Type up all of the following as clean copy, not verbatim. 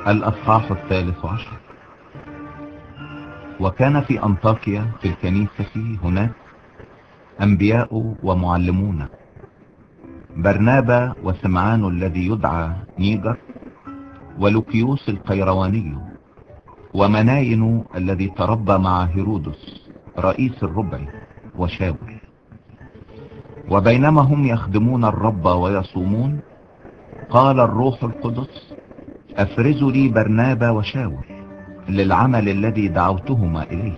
الأصحاح 13. وكان في أنطاكيا في الكنيسة هناك أنبياء ومعلمون، برنابا وسمعان الذي يدعى نيجر، ولوكيوس القيرواني، ومناين الذي تربى مع هيرودس رئيس الربع، وشاول. وبينما هم يخدمون الرب ويصومون، قال الروح القدس: افرزوا لي برنابا وشاول للعمل الذي دعوتهما إليه.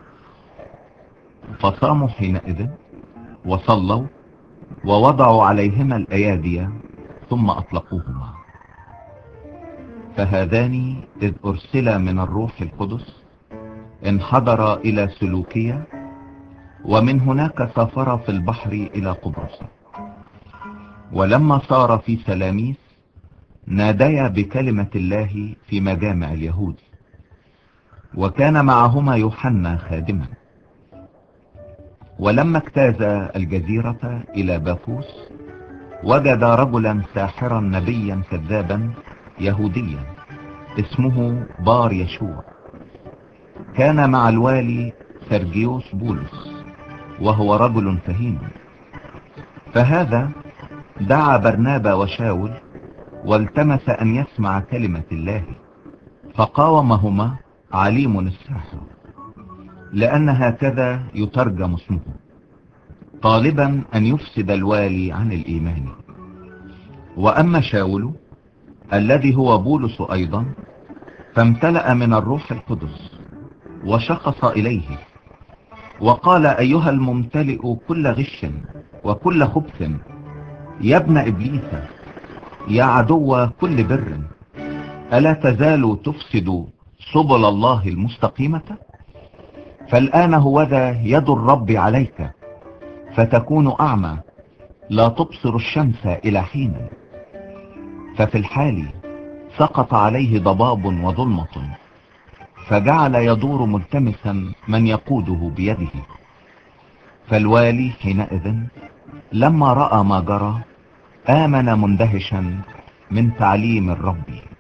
فصاموا حينئذ وصلوا ووضعوا عليهما الأيادي ثم أطلقوهما. فهذان إذ أرسلا من الروح القدس انحدرا إلى سلوكية، ومن هناك سافرا في البحر إلى قبرص. ولما صار في سلاميس ناديا بكلمة الله في مجامع اليهود. وكان معهما يوحنا خادما. ولما اجتاز الجزيرة إلى بافوس وجد رجلا ساحرا نبيا كذابا يهوديا اسمه بار يشوع، كان مع الوالي سرجيوس بولس، وهو رجل فهيم. فهذا دعا برنابا وشاول والتمس أن يسمع كلمة الله، فقاومهما عليم الساحر، لأن هكذا يترجم اسمه، طالبا أن يفسد الوالي عن الإيمان. وأما شاول الذي هو بولس أيضا فامتلأ من الروح القدس وشخص إليه وقال: أيها الممتلئ كل غش وكل خبث، يا ابن إبليس، يا عدو كل بر، ألا تزال تفسد سبل الله المستقيمة؟ فالآن هوذا يد الرب عليك، فتكون أعمى لا تبصر الشمس إلى حين. ففي الحال سقط عليه ضباب وظلمة، فجعل يدور ملتمسا من يقوده بيده. فالوالي حينئذ لما رأى ما جرى آمن مندهشا من تعليم الرب.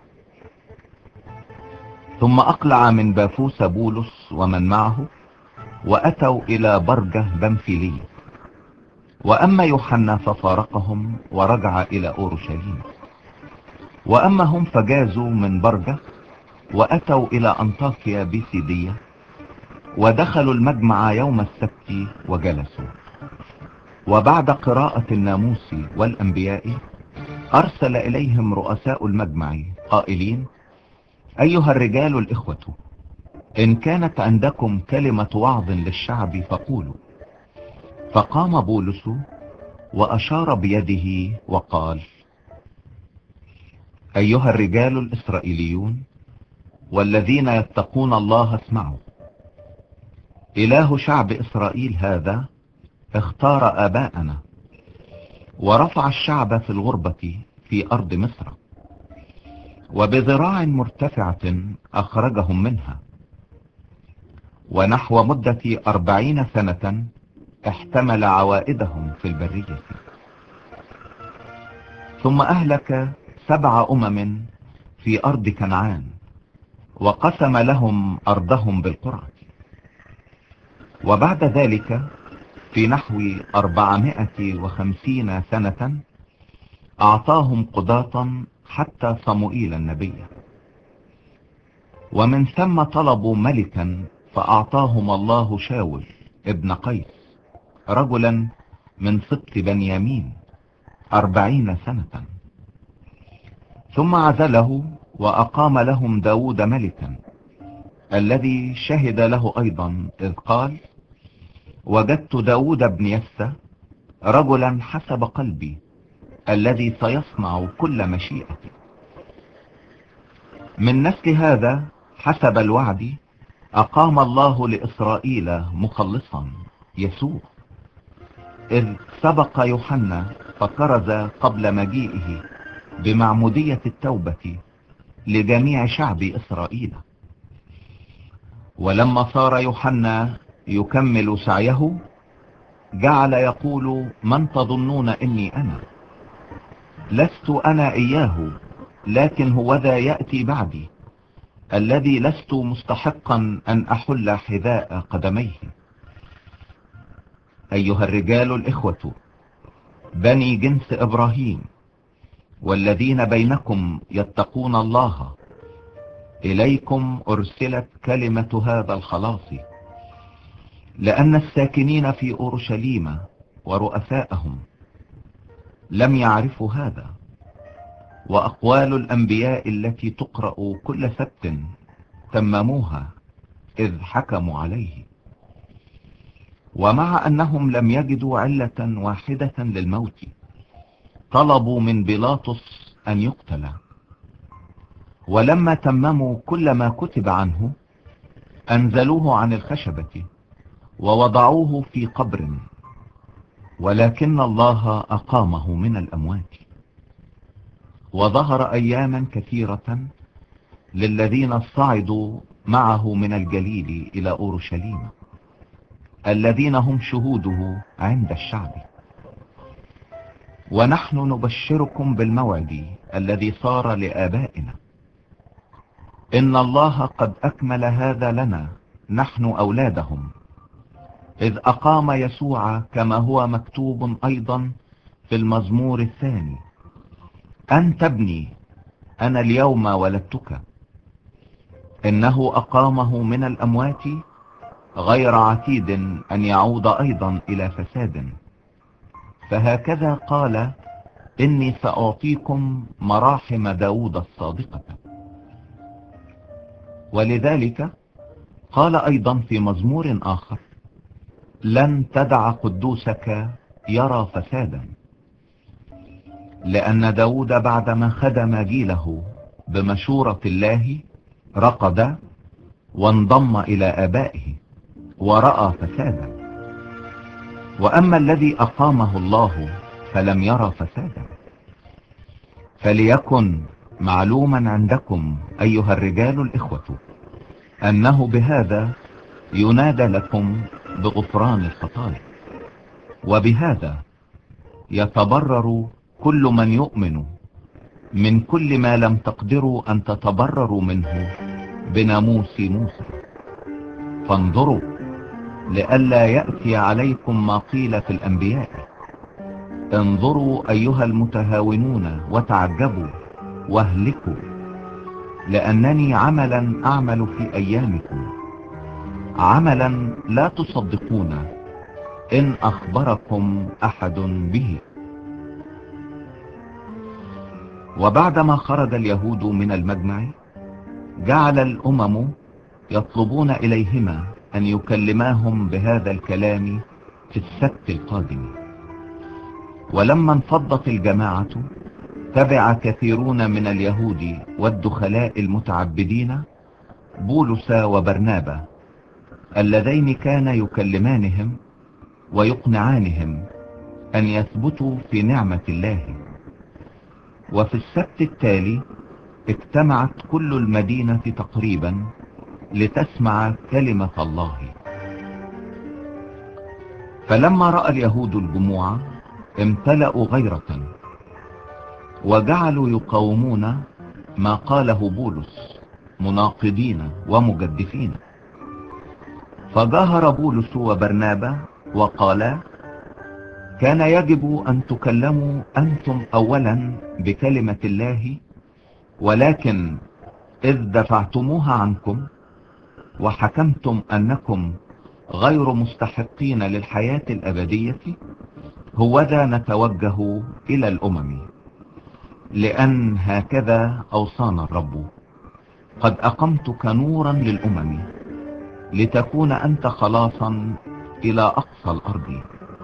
ثم أقلع من بافوس بولس ومن معه، وأتوا إلى برجة بنفيلي. وأما يوحنا ففارقهم ورجع إلى أورشليم. وأما هم فجازوا من برجة وأتوا إلى أنطاكيا بيسيدية، ودخلوا المجمع يوم السبت وجلسوا. وبعد قراءة الناموس والأنبياء أرسل إليهم رؤساء المجمع قائلين: أيها الرجال الإخوة، إن كانت عندكم كلمة وعظ للشعب فقولوا. فقام بولس وأشار بيده وقال: أيها الرجال الإسرائيليون والذين يتقون الله، اسمعوا. إله شعب إسرائيل هذا اختار آباءنا ورفع الشعب في الغربة في أرض مصر، وبذراع مرتفعة أخرجهم منها، ونحو مدة 40 سنة احتمل عوائدهم في البرية. ثم أهلك 7 أمم في أرض كنعان، وقسم لهم أرضهم بالقرى. وبعد ذلك في نحو 450 سنة أعطاهم قضاة حتى صموئيل النبي. ومن ثم طلبوا ملكا، فأعطاهم الله شاول ابن قيس رجلا من سبط بنيامين 40 سنة. ثم عزله وأقام لهم داود ملكا، الذي شهد له أيضا إذ قال: وجدت داود بن يسى رجلا حسب قلبي، الذي سيصنع كل مشيئتي. من نسل هذا حسب الوعد أقام الله لإسرائيل مخلصا يسوع، إذ سبق يوحنا فكرز قبل مجيئه بمعمودية التوبة لجميع شعب إسرائيل. ولما صار يوحنا يكمل سعيه جعل يقول: من تظنون إني أنا؟ لست أنا إياه، لكن هو ذا يأتي بعدي الذي لست مستحقا أن أحل حذاء قدميه. أيها الرجال الإخوة بني جنس إبراهيم والذين بينكم يتقون الله، إليكم أرسلت كلمة هذا الخلاص، لأن الساكنين في أورشليم ورؤساءهم لم يعرفوا هذا، وأقوال الأنبياء التي تقرأ كل سبت تمموها إذ حكموا عليه. ومع أنهم لم يجدوا علة واحدة للموت طلبوا من بيلاطس أن يقتل، ولما تمموا كل ما كتب عنه أنزلوه عن الخشبة ووضعوه في قبر، ولكن الله أقامه من الأموات. وظهر أياما كثيرة للذين صعدوا معه من الجليل إلى أورشليم، الذين هم شهوده عند الشعب. ونحن نبشركم بالموعد الذي صار لآبائنا، إن الله قد أكمل هذا لنا نحن أولادهم، إذ أقام يسوع كما هو مكتوب أيضا في المزمور الثاني: أنت ابني أنا اليوم ولدتك. إنه أقامه من الأموات غير عتيد أن يعود أيضا إلى فساد. فهكذا قال: إني سأعطيكم مراحم داود الصادقة. ولذلك قال أيضا في مزمور آخر: لن تدع قدوسك يرى فسادا. لأن داود بعدما خدم جيله بمشورة الله رقد وانضم إلى آبائه ورأى فسادا، وأما الذي أقامه الله فلم يرى فسادا. فليكن معلوما عندكم أيها الرجال الإخوة أنه بهذا ينادى لكم بغفران الخطايا، وبهذا يتبرر كل من يؤمن من كل ما لم تقدروا أن تتبرروا منه بناموس موسى. فانظروا لئلا يأتي عليكم ما قيل في الأنبياء: انظروا أيها المتهاونون وتعجبوا واهلكوا، لأنني عملا أعمل في أيامكم، عملا لا تصدقون إن أخبركم أحد به. وبعدما خرج اليهود من المجمع جعل الأمم يطلبون إليهما أن يكلماهم بهذا الكلام في السبت القادم. ولما انفضت الجماعة تبع كثيرون من اليهود والدخلاء المتعبدين بولس وبرنابا، اللذين كان يكلمانهم ويقنعانهم أن يثبتوا في نعمة الله. وفي السبت التالي اجتمعت كل المدينة تقريبا لتسمع كلمة الله. فلما رأى اليهود الجموع امتلأوا غيرة، وجعلوا يقاومون ما قاله بولس مناقضين ومجدفين. فجاهر بولس وبرنابا وقالا: كان يجب أن تكلموا أنتم أولا بكلمة الله، ولكن إذ دفعتموها عنكم وحكمتم أنكم غير مستحقين للحياة الأبدية، هوذا نتوجه إلى الأمم، لأن هكذا أوصانا الرب: قد أقمتك نورا للأمم لتكون أنت خلاصا إلى أقصى الأرض.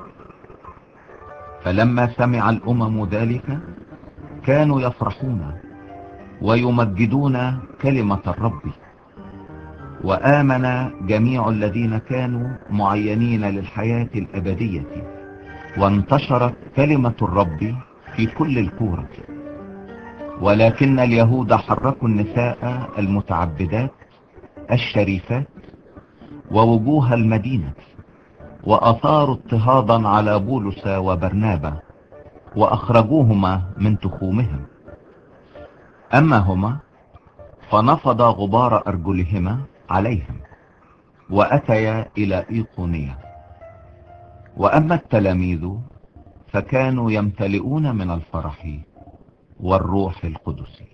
فلما سمع الأمم ذلك كانوا يفرحون ويمجدون كلمة الرب، وآمن جميع الذين كانوا معينين للحياة الأبدية، وانتشرت كلمة الرب في كل الكورة. ولكن اليهود حركوا النساء المتعبدات الشريفات ووجوه المدينة، وأثاروا اضطهادا على بولس وبرنابا وأخرجوهما من تخومهم. أما هما فنفض غبار أرجلهما عليهم وأتيا إلى إيقونية. وأما التلاميذ فكانوا يمتلئون من الفرح والروح القدس.